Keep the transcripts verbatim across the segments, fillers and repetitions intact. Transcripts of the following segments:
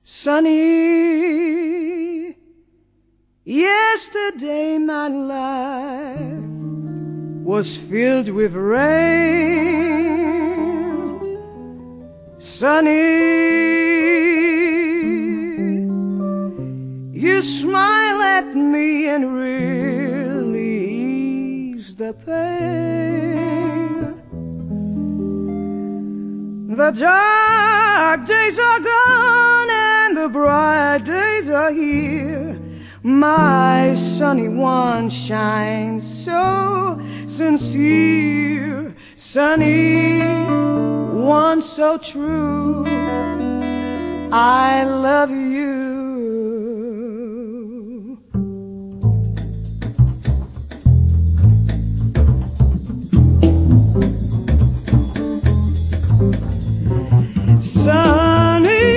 Sunny, yesterday my life was filled with rain. Sunny, you smile at me and really ease the pain. The dark days are gone and the bright days are here. My sunny one shines so sincere. Sunny one so true, I love you. Sunny,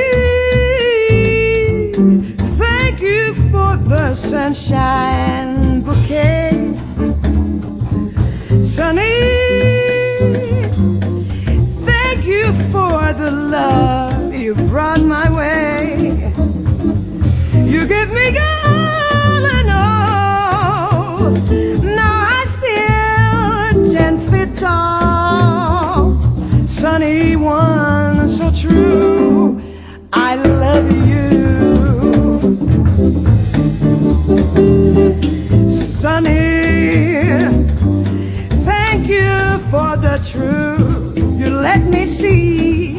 thank you for the sunshine bouquet. Sunny, thank you for the love you brought my way. You give me all and all. Now I feel ten feet tall. Sunny one so true, I love you. Sunny, thank you for the truth you let me see.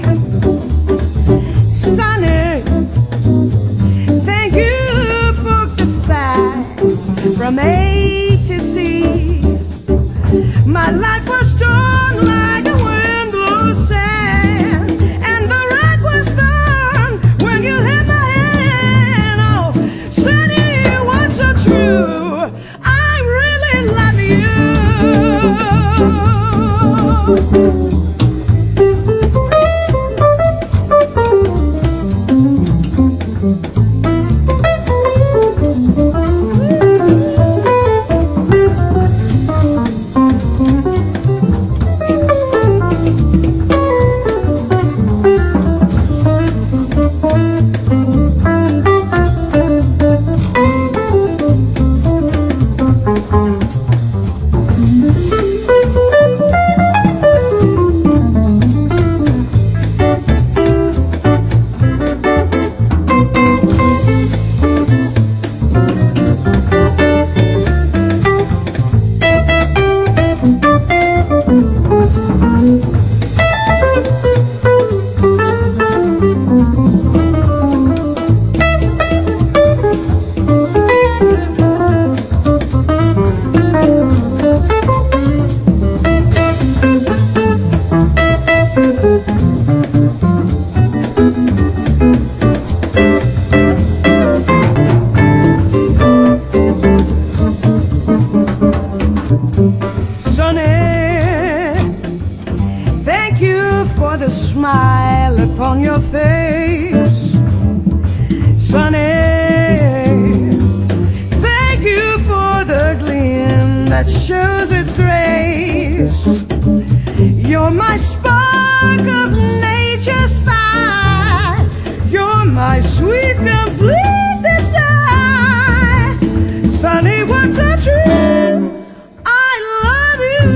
Sunny, thank you for the facts from A to Z. My life was torn like the wind blows sand, and the rock was burned when you hit my hand. Oh, Sunny, what's so true? I really love you. Thank you for the smile upon your face. Sunny, thank you for the gleam that shows its grace. You're my spark of nature's fire. You're my sweet complete desire. Sunny, what's a dream? I love you.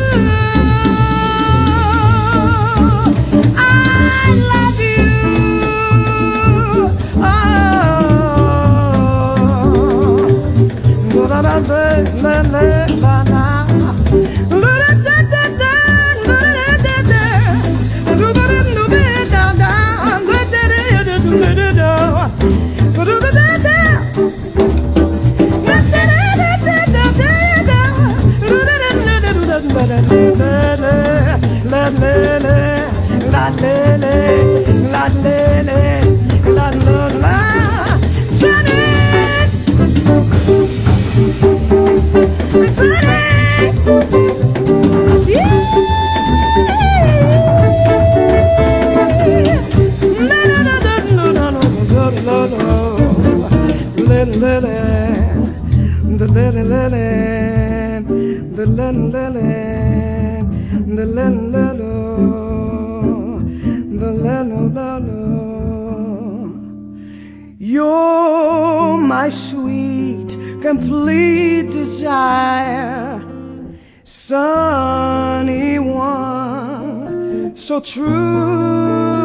You're my sweet, complete desire, sunny one, so true.